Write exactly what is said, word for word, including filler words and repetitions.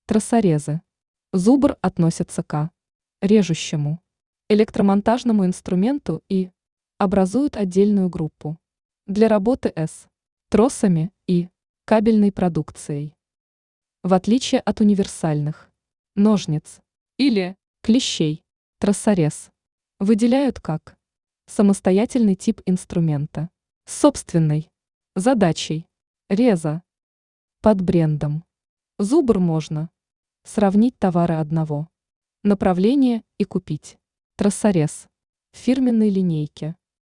Трассорезы. Зубр относится к режущему электромонтажному инструменту и образуют отдельную группу для работы с тросами и кабельной продукцией. В отличие от универсальных ножниц или клещей, трассорез выделяют как самостоятельный тип инструмента с собственной задачей реза. Под брендом Зубр можно сравнить товары одного направления и купить трассорез в фирменной линейке.